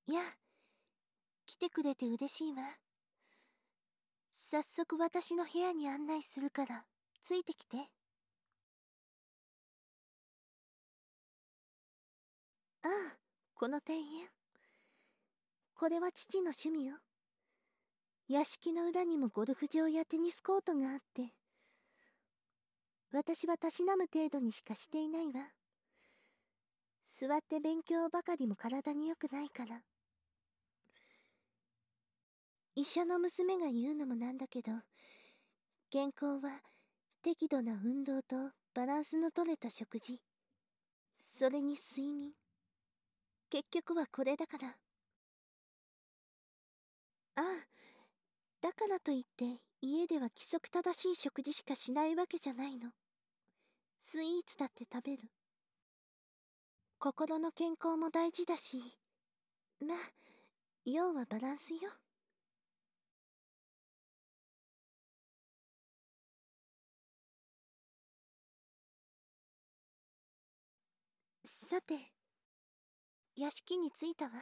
や、来てくれて嬉しいわ。早速私の部屋に案内するから、ついてきて。ああ、この庭園。これは父の趣味よ。屋敷の裏にもゴルフ場やテニスコートがあって、私はたしなむ程度にしかしていないわ。座って勉強ばかりも体に良くないから。医者の娘が言うのもなんだけど、健康は適度な運動とバランスの取れた食事、それに睡眠。結局はこれだから。ああ、だからといって家では規則正しい食事しかしないわけじゃないの。スイーツだって食べる。心の健康も大事だし、まあ、要はバランスよ。さて、屋敷に着いたわ。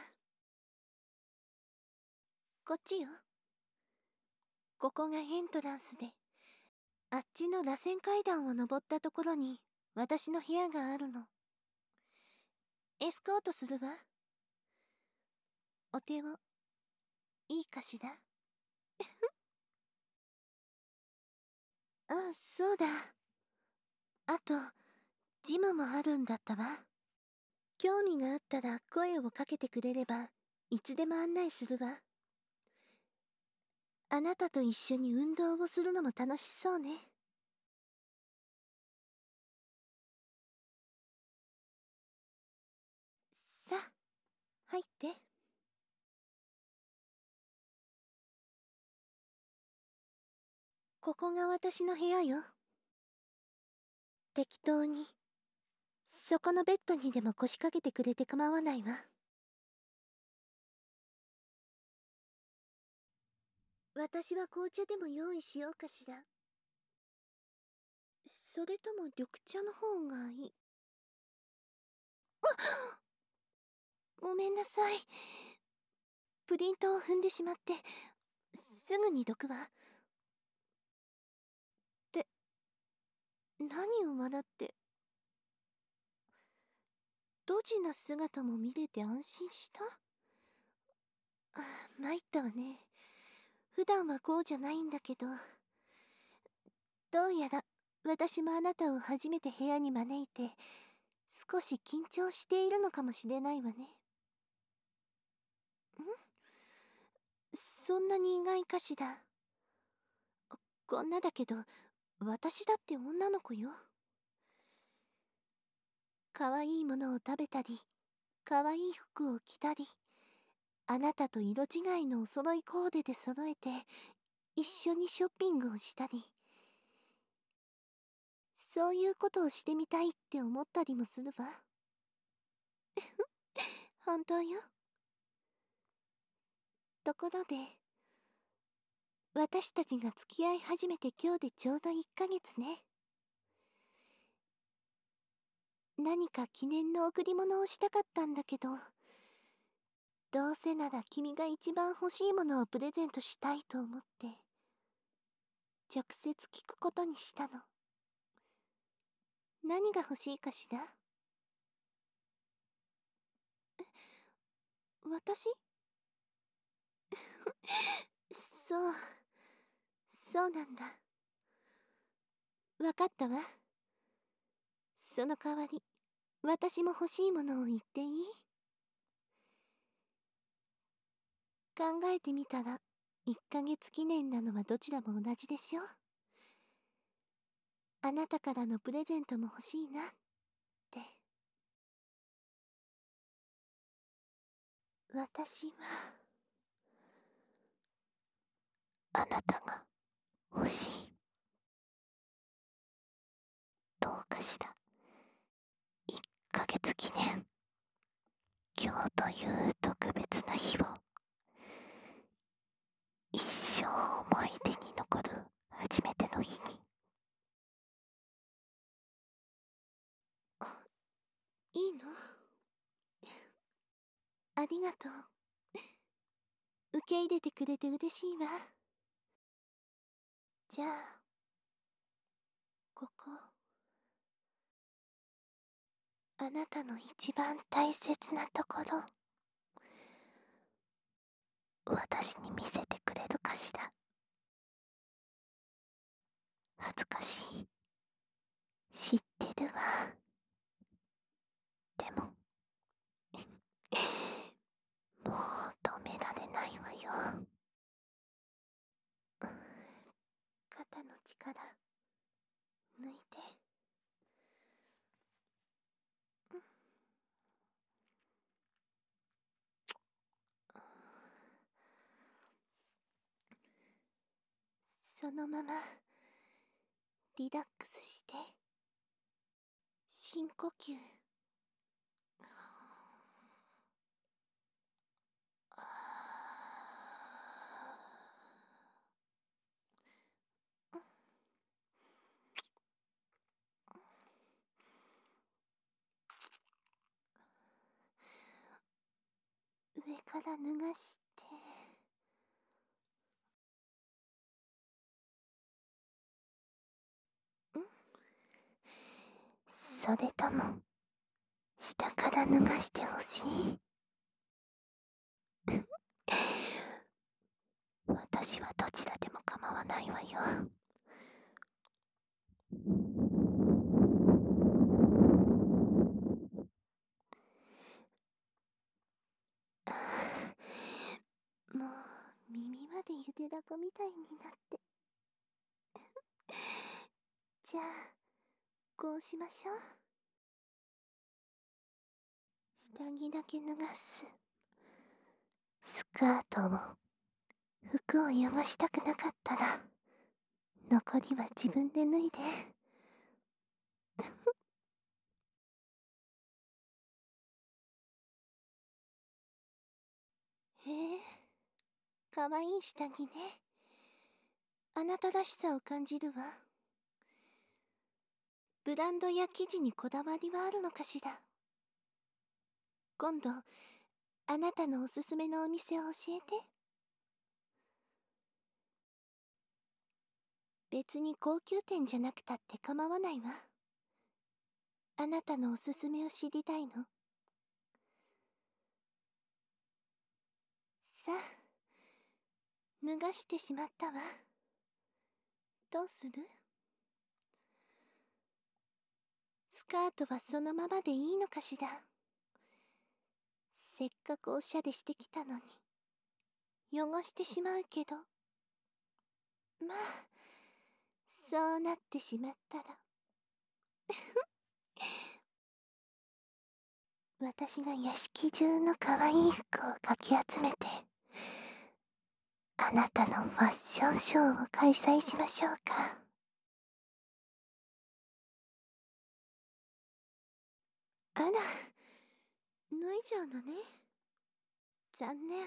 こっちよ。ここがエントランスで、あっちの螺旋階段を登ったところに私の部屋があるの。エスコートするわ。お手を、いいかしら。あ、そうだ。あと、ジムもあるんだったわ。興味があったら声をかけてくれれば、いつでも案内するわ。あなたと一緒に運動をするのも楽しそうね。さあ、入って。ここが私の部屋よ。適当に。そこのベッドにでも腰掛けてくれて構わないわ。私は紅茶でも用意しようかしら。それとも緑茶の方がいい？ごめんなさい。プリントを踏んでしまって、すぐにどくわ。って、何を笑って。ドジな姿も見れて安心した？あ、参ったわね。普段はこうじゃないんだけど。どうやら、私もあなたを初めて部屋に招いて、少し緊張しているのかもしれないわね。そんなに意外かしら。こんなだけど、私だって女の子よ。可愛いものを食べたり、可愛い服を着たり、あなたと色違いのお揃いコーデで揃えて、一緒にショッピングをしたり、そういうことをしてみたいって思ったりもするわ。本当よ。ところで、私たちが付き合い始めて今日でちょうど1ヶ月ね。何か記念の贈り物をしたかったんだけど、どうせなら君が一番欲しいものをプレゼントしたいと思って、直接聞くことにしたの。何が欲しいかしら？私？そう、そうなんだ。わかったわ。その代わり、私も欲しいものを言っていい？考えてみたら、1ヶ月記念なのはどちらも同じでしょ？あなたからのプレゼントも欲しいなって。私は、あなたが欲しい。どうかしら。1ヶ月記念。今日という特別な日を、一生思い出に残る初めての日に。いいの？ありがとう。 受け入れてくれて嬉しいわ。じゃあ、ここ、あなたの一番大切なところ、私に見せてくれるかしら。恥ずかしい。知ってるわ。でも、もう止められないわよ。肩の力、抜いて。そのまま、リラックスして。深呼吸。上から脱がして。それとも、下から脱がしてほしい？私はどちらでも構わないわよ。もう耳までゆでだこみたいになって。じゃあ、こうしましょう。下着だけ脱がす。スカートを、服を汚したくなかったら、残りは自分で脱いで。へえ、かわいい下着ね。あなたらしさを感じるわ。ブランドや生地にこだわりはあるのかしら。今度、あなたのおすすめのお店を教えて。別に高級店じゃなくたって構わないわ。あなたのおすすめを知りたいの。さあ、脱がしてしまったわ。どうする？スカートはそのままでいいのかしら。せっかくおしゃれしてきたのに、汚してしまうけど。まあ、そうなってしまったら。私が屋敷中の可愛い服をかき集めて、あなたのファッションショーを開催しましょうか。あら、脱いじゃうのね。残念。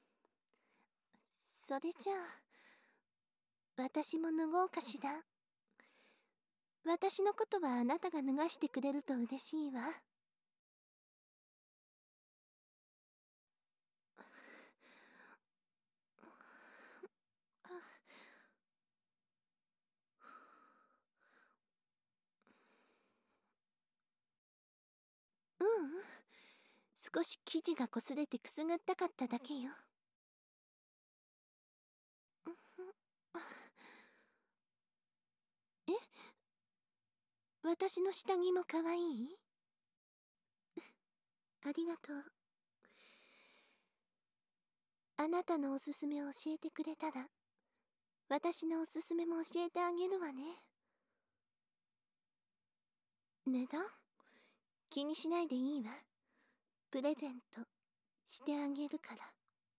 それじゃあ、私も脱ごうかしら。私のことはあなたが脱がしてくれると嬉しいわ。ううん、少し生地が擦れてくすぐったかっただけよ。え、私の下着も可愛い？ありがとう。あなたのおすすめを教えてくれたら、私のおすすめも教えてあげるわね。値段？気にしないでいいわ。プレゼントしてあげるから。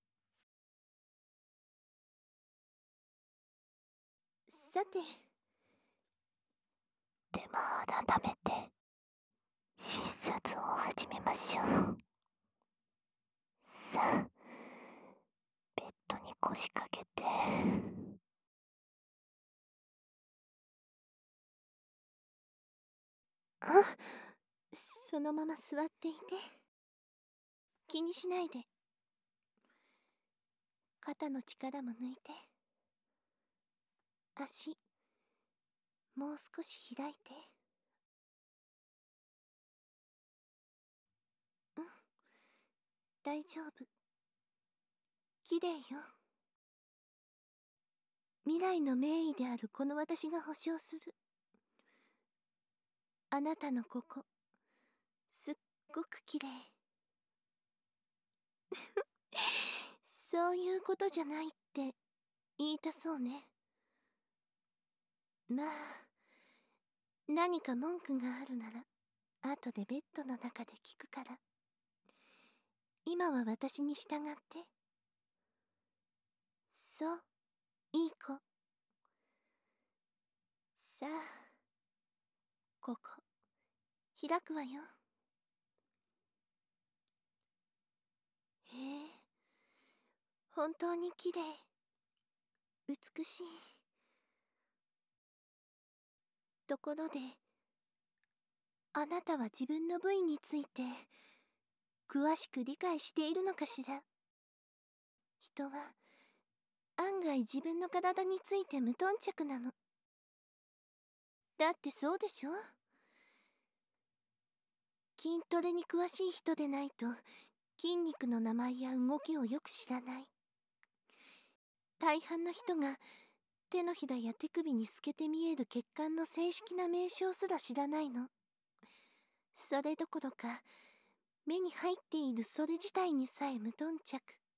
さて、では改めて診察を始めましょう。さあ、ベッドに腰掛けて。あ、そのまま座っていて。気にしないで。 肩の力も抜いて。足、もう少し開いて。うん、大丈夫。綺麗よ。未来の名医であるこの私が保証する。あなたのここ、すっごく綺麗。そういうことじゃないって言いたそうね。まあ、何か文句があるなら、後でベッドの中で聞くから。今は私に従って。そう、いい子。さあ、ここ、開くわよ。へえ、本当に綺麗。美しい。ところで、あなたは自分の部位について、詳しく理解しているのかしら。人は、案外自分の体について無頓着なの。だってそうでしょ？筋トレに詳しい人でないと、筋肉の名前や動きをよく知らない。大半の人が手のひらや手首に透けて見える血管の正式な名称すら知らないの。それどころか、目に入っているそれ自体にさえ無頓着。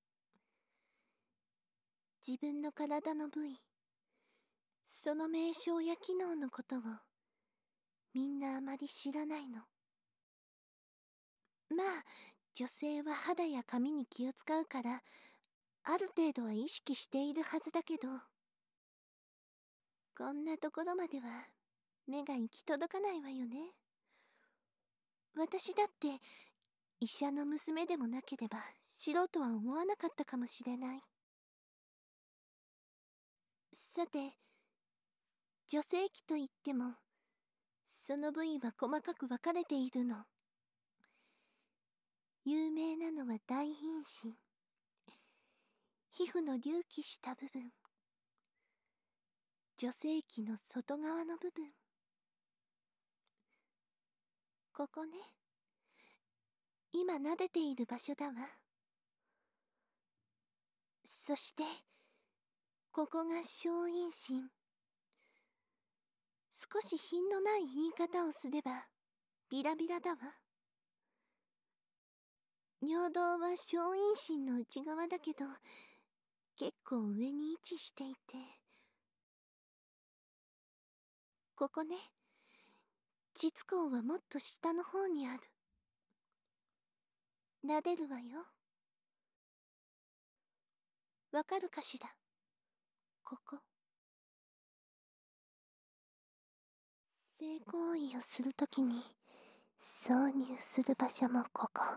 自分の体の部位、その名称や機能のことをみんなあまり知らないの。まあ、女性は肌や髪に気を使うから、ある程度は意識しているはずだけど、こんなところまでは目が行き届かないわよね。私だって医者の娘でもなければ知ろうとは思わなかったかもしれない。さて、女性器といってもその部位は細かく分かれているの。有名なのは大陰唇、皮膚の隆起した部分、女性器の外側の部分、ここね。今撫でている場所だわ。そしてここが小陰唇。少し品のない言い方をすればビラビラだわ。尿道は小陰唇の内側だけど、結構上に位置していて、ここね。膣口はもっと下の方にある。撫でるわよ。わかるかしら？ここ。性行為をするときに挿入する場所もここ。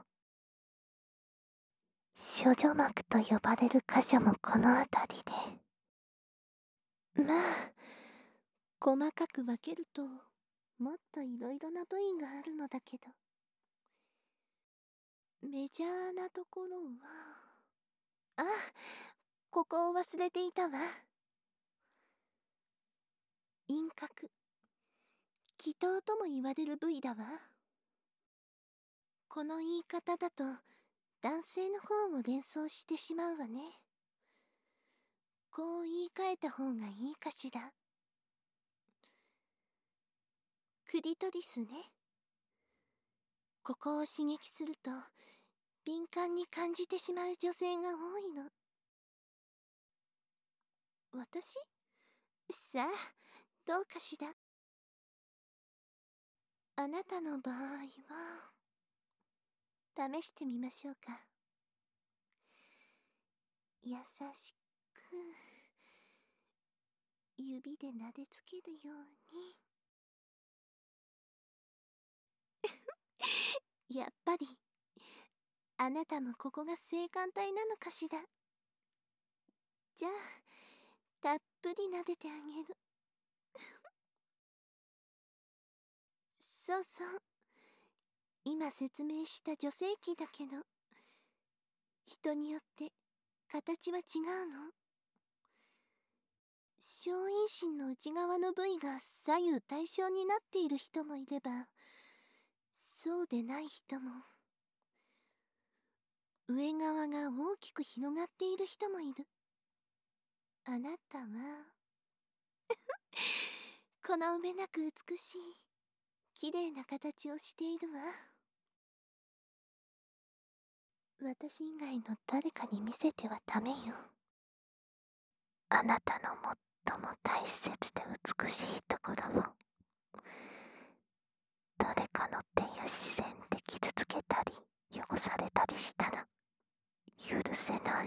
処女膜と呼ばれる箇所もこの辺りで。まあ、細かく分けるともっといろいろな部位があるのだけど、メジャーなところは、あ、ここを忘れていたわ。陰核、気筒とも言われる部位だわ。この言い方だと男性の方を連想してしまうわね。こう言い換えた方がいいかしら。クリトリスね。ここを刺激すると敏感に感じてしまう女性が多いの。私？さあ、どうかしら。あなたの場合は試してみましょうか。優しく指で撫でつけるように。やっぱりあなたもここが性感帯なのかしら。じゃあたっぷり撫でてあげる。そうそう、今説明した女性器だけど、人によって形は違うの？小陰唇の内側の部位が左右対称になっている人もいれば、そうでない人も。上側が大きく広がっている人もいる。あなたはこの上なく美しい綺麗な形をしているわ。私以外の誰かに見せてはダメよ。あなたの最も大切で美しいところを誰かの手や視線で傷つけたり汚されたりしたら許せない。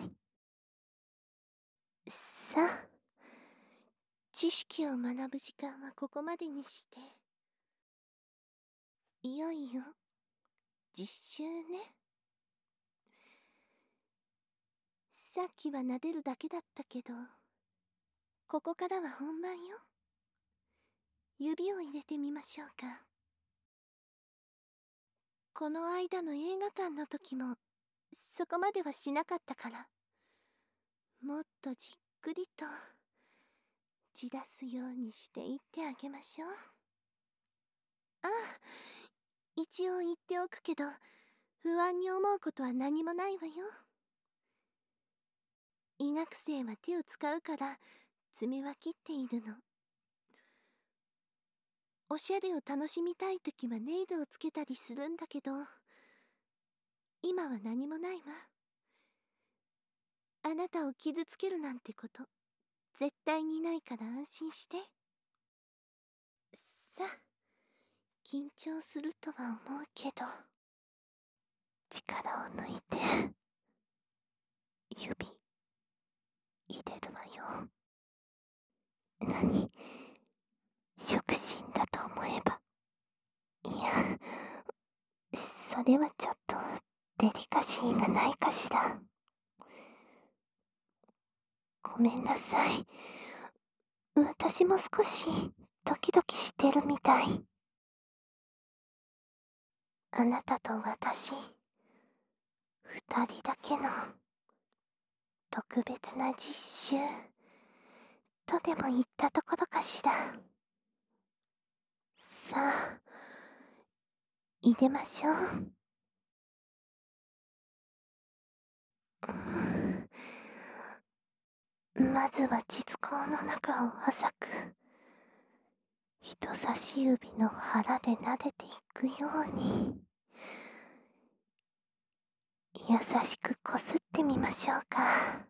さあ、知識を学ぶ時間はここまでにして、いよいよ実習ね。さっきは撫でるだけだったけど、ここからは本番よ。指を入れてみましょうか。この間の映画館の時もそこまではしなかったから、もっとじっくりとじらすようにしていってあげましょう。ああ、一応言っておくけど、不安に思うことは何もないわよ。医学生は手を使うから爪は切っているの。おしゃれを楽しみたいときはネイルをつけたりするんだけど、今は何もないわ。あなたを傷つけるなんてこと絶対にないから安心して。さあ、緊張するとは思うけど、力を抜いて指入れるわよ。何、触診だと思えば。いや、それはちょっとデリカシーがないかしら。ごめんなさい。私も少しドキドキしてるみたい。あなたと私、二人だけの特別な実習とでも言ったところかしら。さあ、入れましょう。まずは膣口の中を浅く、人差し指の腹で撫でていくように、優しくこすってみましょうか。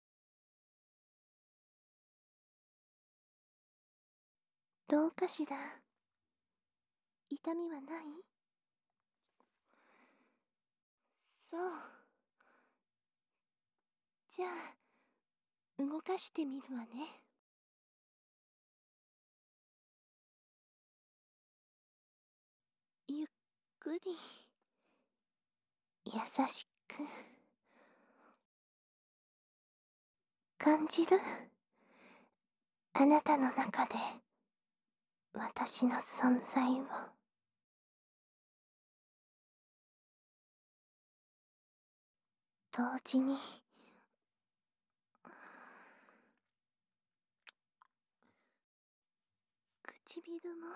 どうかしら。痛みはない？そう。じゃあ、動かしてみるわね。ゆっくり、優しく。感じる？あなたの中で私の存在を。同時に唇も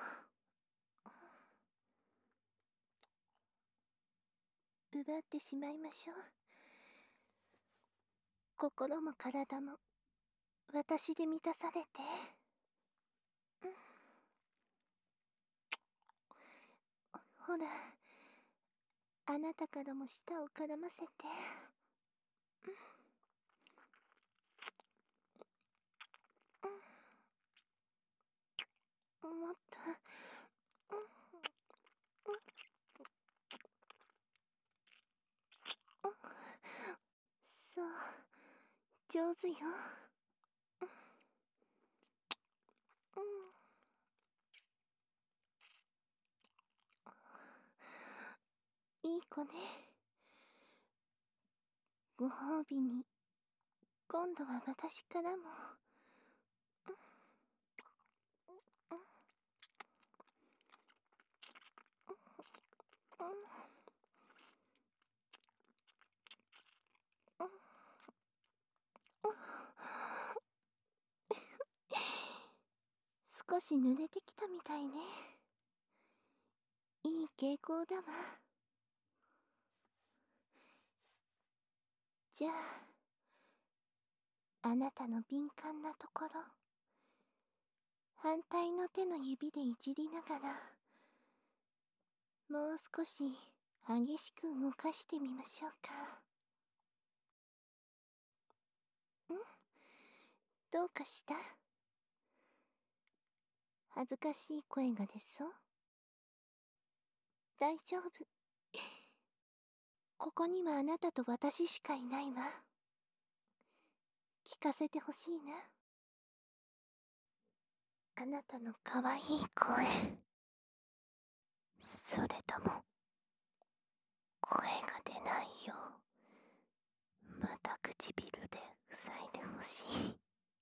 奪ってしまいましょう。心も体も私で満たされて。ほら、あなたからも舌を絡ませて。もっと。そう、上手よ。いい子ね。ご褒美に今度は私からも。 少し濡れてきたみたいね。いい傾向だわ。じゃあ、あなたの敏感なところ、反対の手の指でいじりながら、もう少し激しく動かしてみましょうか。どうかした？恥ずかしい声が出そう？大丈夫。ここにはあなたと私しかいないわ。聞かせてほしいな。あなたの可愛い声。それとも、声が出ないよ。また唇で塞いでほしい。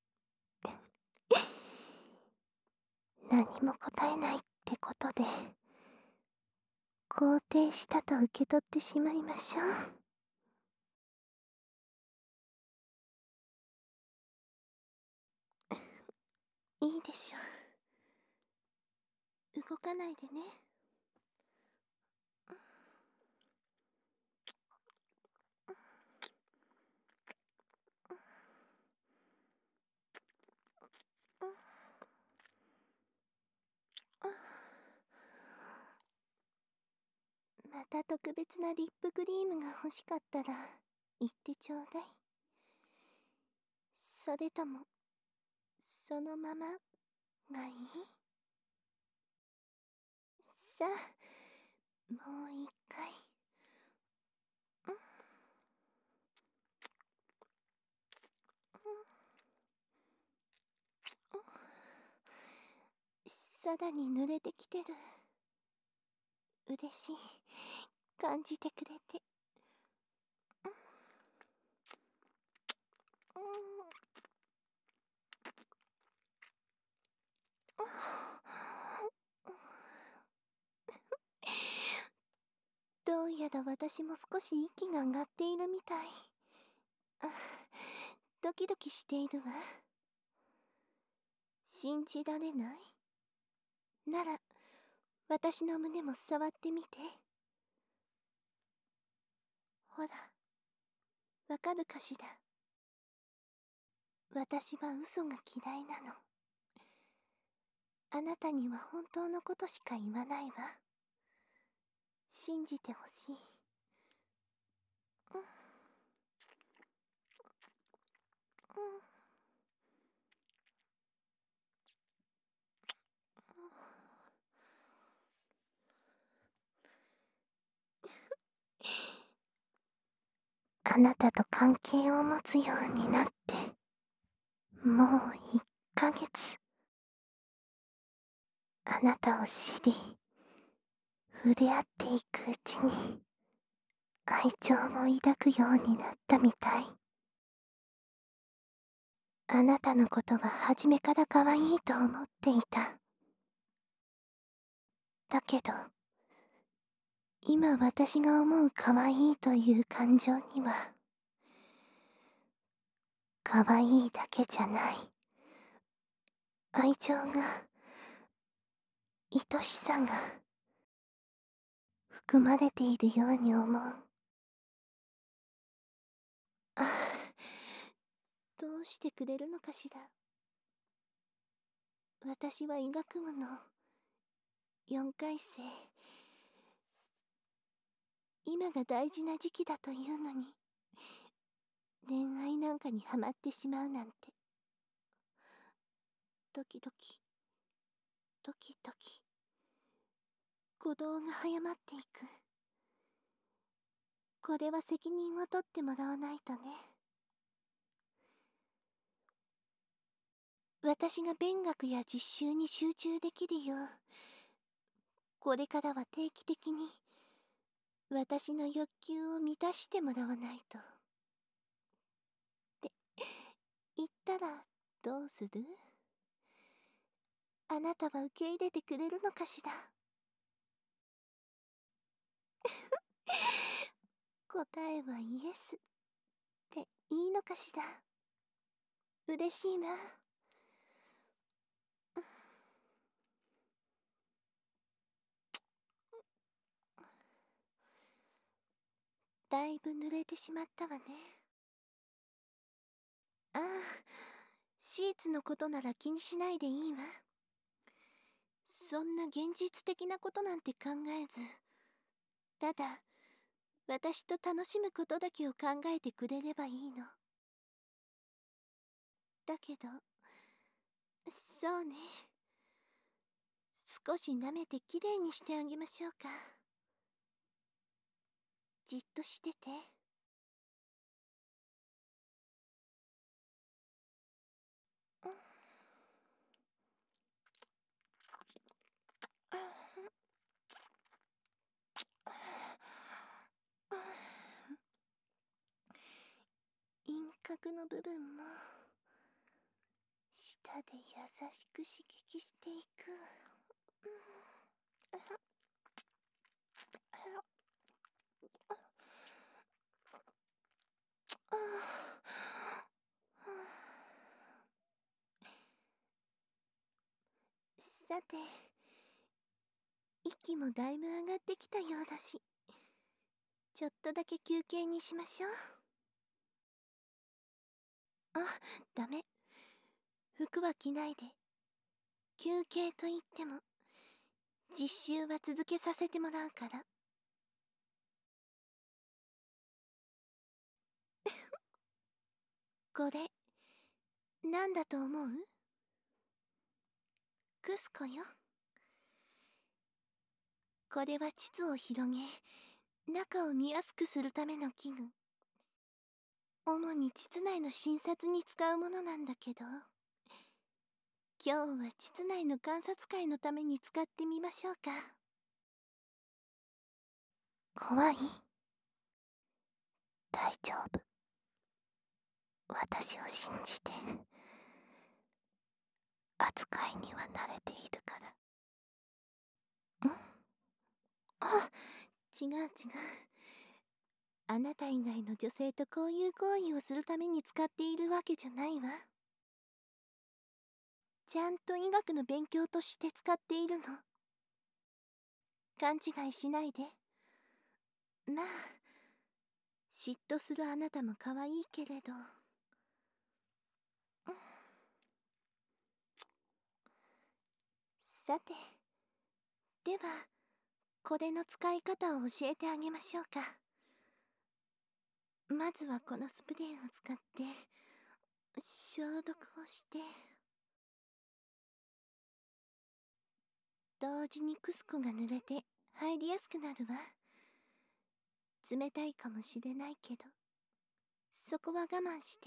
何も答えないってことで、肯定したと受け取ってしまいましょう。いいでしょう。動かないでね。また特別なリップクリームが欲しかったら言ってちょうだい。それともそのままがいい？さあ、もう一回。肌に濡れてきてる。嬉しい。感じてくれて。どうやら私も少し息が上がっているみたい。あ、ドキドキしているわ。信じられない？なら、私の胸も触ってみて。ほら、わかるかしら。私は嘘が嫌いなの。あなたには本当のことしか言わないわ。信じてほしい。あなたと関係を持つようになって、もう1ヶ月。あなたを知り、触れ合っていくうちに、愛情を抱くようになったみたい。あなたのことは初めから可愛いと思っていた。だけど、今私が思う可愛いという感情には、可愛いだけじゃない。愛情が、愛しさが、含まれているように思う。ああ、どうしてくれるのかしら。私は医学部の4回生。今が大事な時期だというのに、恋愛なんかにはまってしまうなんて。ドキドキ、ドキドキ、鼓動が早まっていく。これは責任を取ってもらわないとね。私が勉学や実習に集中できるよう、これからは定期的に私の欲求を満たしてもらわないと。って言ったらどうする？あなたは受け入れてくれるのかしら。答えはイエスっていいのかしら。嬉しいな。 だいぶ濡れてしまったわね。ああ、シーツのことなら気にしないでいいわ。そんな現実的なことなんて考えず、ただ私と楽しむことだけを考えてくれればいいの。だけど、そうね、少し舐めてきれいにしてあげましょうか。じっとしてて。輪郭の部分も舌で優しく刺激していく。さて、息もだいぶ上がってきたようだし、ちょっとだけ休憩にしましょう。あ、ダメ。服は着ないで。休憩と言っても実習は続けさせてもらうから。これなんだと思う？クスコよ。これは膣を広げ、中を見やすくするための器具。主に膣内の診察に使うものなんだけど、今日は膣内の観察会のために使ってみましょうか。怖い？大丈夫。私を信じて。扱いには慣れているから。あ、違う違う。あなた以外の女性とこういう行為をするために使っているわけじゃないわ。ちゃんと医学の勉強として使っているの。勘違いしないで。まあ、嫉妬するあなたも可愛いけれど。さて、ではこれの使い方を教えてあげましょうか。まずはこのスプレーを使って消毒をして、同時にクスコが濡れて入りやすくなるわ。冷たいかもしれないけど、そこは我慢して。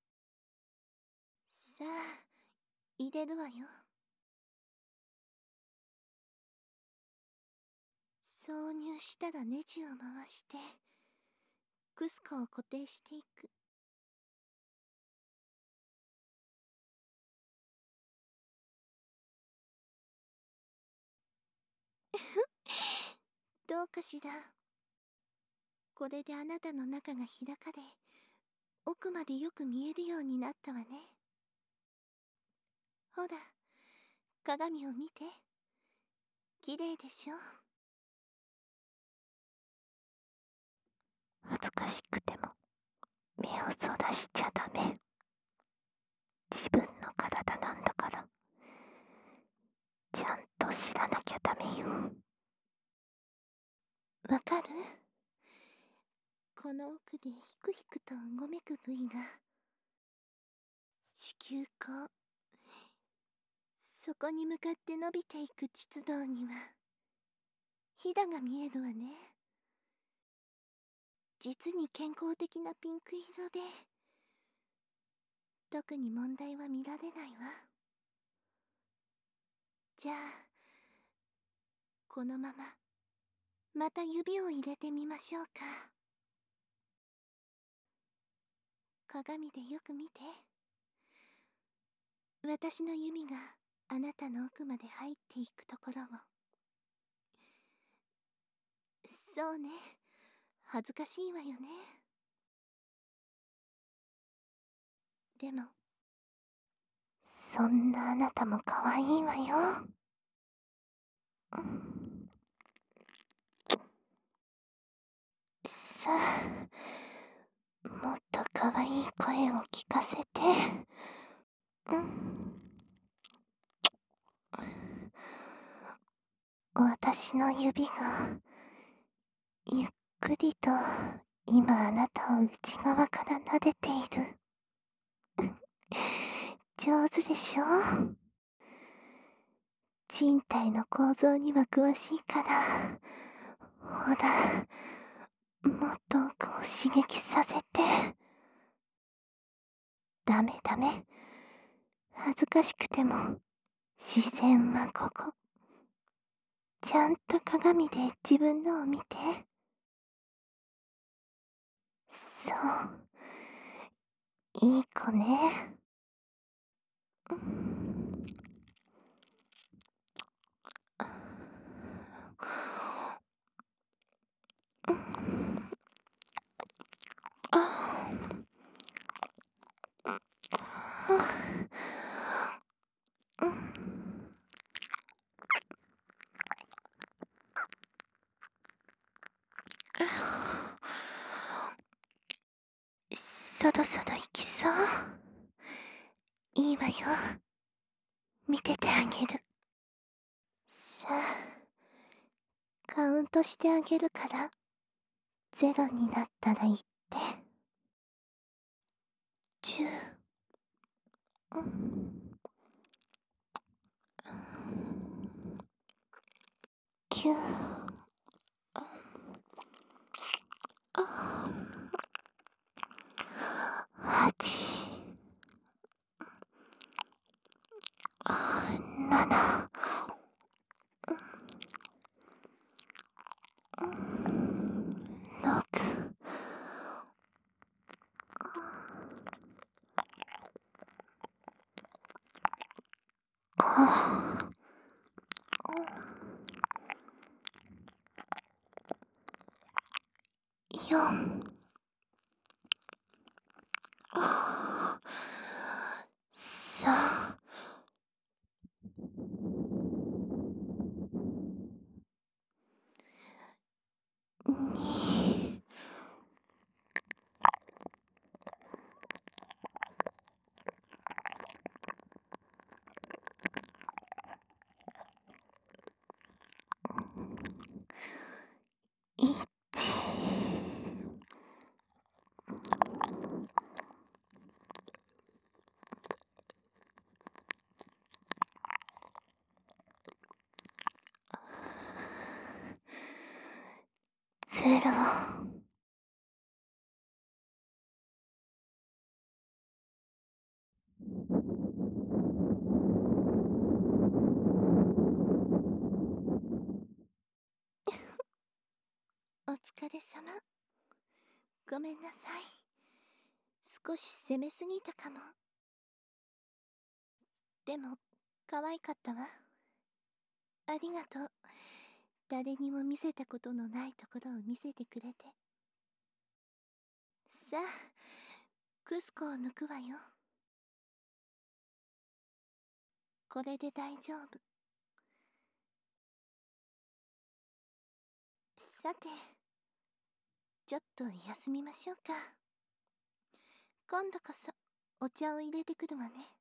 さあ、入れるわよ。挿入したらネジを回してクスコを固定していく。どうかしら。これであなたの中が開かれ、奥までよく見えるようになったわね。ほら、鏡を見て。綺麗でしょ。恥ずかしくても目をそらしちゃダメ。自分の体なんだから、ちゃんと知らなきゃダメよ。わかる？この奥でひくひくとうごめく部位が子宮口。そこに向かって伸びていく膣道にはひだが見えるわね。実に健康的なピンク色で、特に問題は見られないわ。じゃあこのまままた指を入れてみましょうか。鏡でよく見て。私の指があなたの奥まで入っていくところを。そうね、恥ずかしいわよね。でもそんなあなたも可愛いわよ。 さあ、もっと可愛い声を聞かせて。うん。私の指がゆっくりと今あなたを内側から撫でている。上手でしょ？人体の構造には詳しいから、ほら、もっと奥を刺激させて。ダメダメ。恥ずかしくても視線はここ。ちゃんと鏡で自分のを見て。そう、いい子ね。うん。うん。あうん。そろそろ行きそう？いいわよ。見ててあげる。さあ、カウントしてあげるから、ゼロになったら言って。10。うん。9。あ、8。7。6。5。4。3。2。1。0。お疲れ様。ごめんなさい。少し攻めすぎたかも。でも、可愛かったわ。ありがとう。誰にも見せたことのないところを見せてくれて。さあ、クスコを抜くわよ。これで大丈夫。さて、ちょっと休みましょうか。今度こそお茶を入れてくるわね。